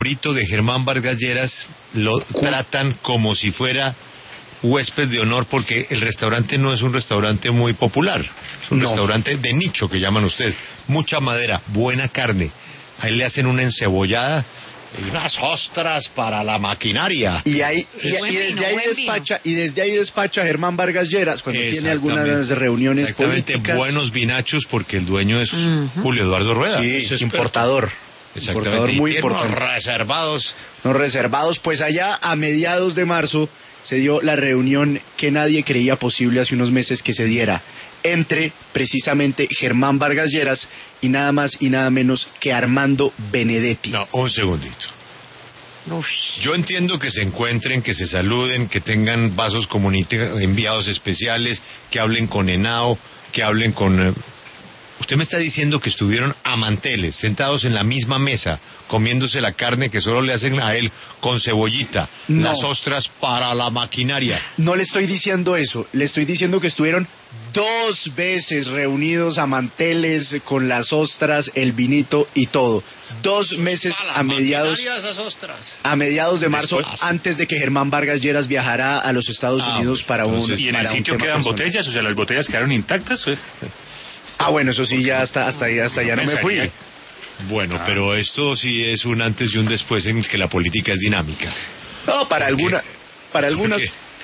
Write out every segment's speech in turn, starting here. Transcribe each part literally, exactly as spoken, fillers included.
favorito de Germán Vargas Lleras lo tratan como si fuera huésped de honor, porque el restaurante no es un restaurante muy popular, es un no. restaurante de nicho que llaman ustedes. Mucha madera, buena carne. Ahí le hacen una encebollada y unas ostras para la maquinaria. Y ahí y, y, y desde ahí despacha y desde ahí despacha Germán Vargas Lleras cuando tiene algunas reuniones Exactamente, políticas. Buenos vinachos, porque el dueño es uh-huh. Julio Eduardo Rueda. Sí, es importador. Exactamente, importador muy y importante. reservados. No reservados, pues allá a mediados de marzo se dio la reunión que nadie creía posible hace unos meses que se diera entre precisamente Germán Vargas Lleras y nada más y nada menos que Armando Benedetti. No, un segundito. Yo entiendo que se encuentren, que se saluden, que tengan vasos comunitarios, enviados especiales, que hablen con Henao, que hablen con... Eh... Usted me está diciendo que estuvieron a manteles, sentados en la misma mesa, comiéndose la carne que solo le hacen a él con cebollita, no. Las ostras para la maquinaria. No le estoy diciendo eso, le estoy diciendo que estuvieron dos veces reunidos a manteles con las ostras, el vinito y todo. Dos meses a mediados a mediados de marzo, después, antes de que Germán Vargas Lleras viajara a los Estados ah, Unidos para entonces, un y en el sitio quedan personal. Botellas, o sea, las botellas quedaron intactas. ¿Eh? Ah, bueno, eso sí, ya hasta hasta ahí, hasta allá no me fui. Bueno, ah. pero esto sí es un antes y un después en que la política es dinámica. No, para alguna, para algunas,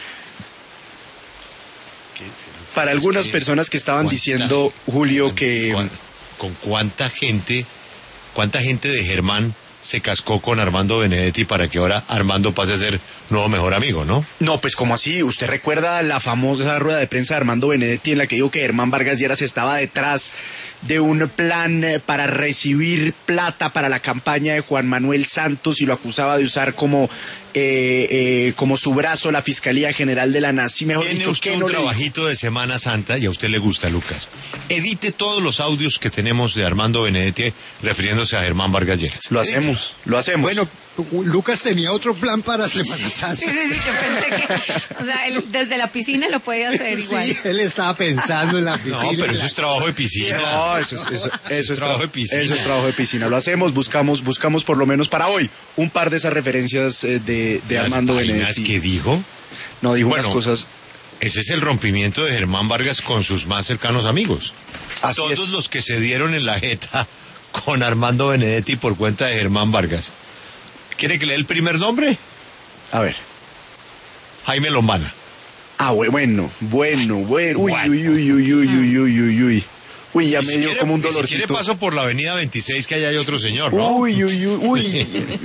para algunas que, personas que estaban cuánta, diciendo, Julio, que con, con cuánta gente, cuánta gente de Germán se cascó con Armando Benedetti para que ahora Armando pase a ser nuevo mejor amigo, ¿no? No, pues como así, usted recuerda la famosa rueda de prensa de Armando Benedetti en la que dijo que Germán Vargas Lleras estaba detrás de un plan para recibir plata para la campaña de Juan Manuel Santos y lo acusaba de usar como eh, eh, como su brazo la Fiscalía General de la Nación. Mejor Tiene dicho, usted ¿qué un no trabajito de Semana Santa y a usted le gusta, Lucas. Edite todos los audios que tenemos de Armando Benedetti refiriéndose a Germán Vargas Lleras. Lo hacemos, lo hacemos. Bueno, Lucas tenía otro plan para Semana Santa. Sí, sí, sí, yo pensé que, o sea, él desde la piscina lo podía hacer igual. Sí, él estaba pensando en la piscina. No, pero eso es trabajo de piscina. No, eso es, eso, eso es, es trabajo de piscina. Eso es trabajo de piscina. Lo hacemos, buscamos, buscamos por lo menos para hoy un par de esas referencias eh, de, de Armando Benedetti. ¿Qué dijo? No, dijo bueno, unas cosas. Ese es el rompimiento de Germán Vargas con sus más cercanos amigos. Así Todos es. los que se dieron en la jeta con Armando Benedetti por cuenta de Germán Vargas. ¿Quiere que lea el primer nombre? A ver. Jaime Lombana. Ah, bueno, bueno, bueno. Uy, uy, uy, uy, uy, uy, uy, uy, uy. Uy, ya me dio como un dolorcito. Si quiere paso por la avenida veintiséis, que allá hay otro señor, ¿no? Uy, uy, uy, uy.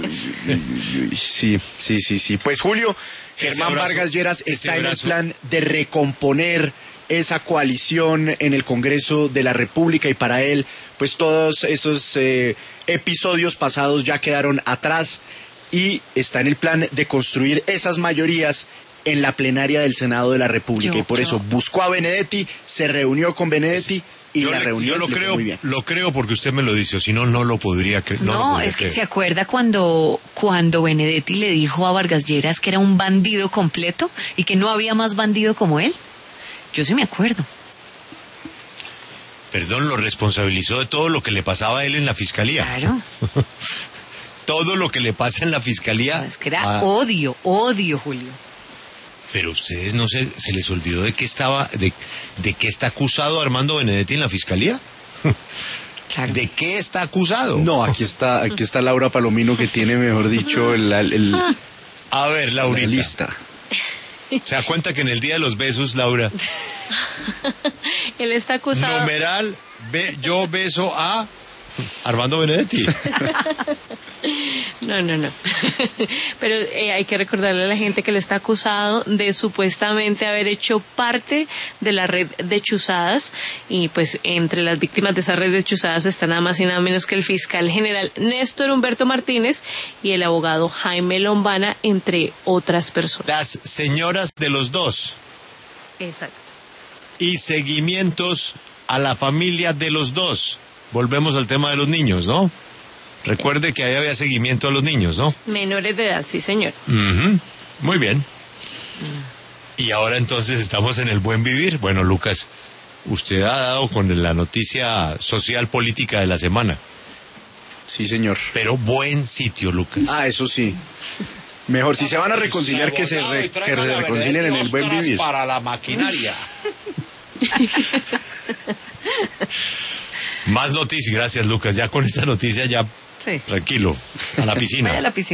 Sí, sí, sí, sí. Pues Julio, Germán Vargas Lleras está en el plan de recomponer esa coalición en el Congreso de la República y para él, pues todos esos eh, episodios pasados ya quedaron atrás y está en el plan de construir esas mayorías en la plenaria del Senado de la República. Yo, y por yo. eso buscó a Benedetti, se reunió con Benedetti y yo la le, reunión yo lo le creo, fue muy bien. Lo creo porque usted me lo dice, o si no, no lo podría creer. No, no podría es que creer. se acuerda cuando, cuando Benedetti le dijo a Vargas Lleras que era un bandido completo y que no había más bandido como él. Yo sí me acuerdo. Perdón, lo responsabilizó de todo lo que le pasaba a él en la fiscalía. Claro. Todo lo que le pasa en la fiscalía. No, es que era a... odio, odio, Julio. Pero ustedes no se, se les olvidó de qué estaba, de, de qué está acusado Armando Benedetti en la fiscalía. Claro. ¿De qué está acusado? No, aquí está, aquí está Laura Palomino que tiene, mejor dicho, el, el, el a ver, Laurita. La lista. ¿Se da cuenta que en el día de los besos, Laura? Él está acusado. Numeral, be, yo beso a Armando Benedetti. No, no, no. Pero eh, hay que recordarle a la gente que él está acusado de supuestamente haber hecho parte de la red de chuzadas y pues entre las víctimas de esa red de chuzadas está nada más y nada menos que el fiscal general Néstor Humberto Martínez y el abogado Jaime Lombana, entre otras personas. Las señoras de los dos. Exacto. Y seguimientos a la familia de los dos. Volvemos al tema de los niños, ¿no? Recuerde que ahí había seguimiento a los niños, ¿no? Menores de edad, sí, señor. Uh-huh. Muy bien. Uh. Y ahora entonces estamos en el buen vivir. Bueno, Lucas, usted ha dado con la noticia social política de la semana. Sí, señor. Pero buen sitio, Lucas. Ah, eso sí. Mejor, si se van a reconciliar, que se, re, que se reconcilien en el buen vivir. Para la maquinaria. Más noticias, gracias, Lucas. Ya con esta noticia, ya sí. Tranquilo, a la piscina. Vaya a la piscina.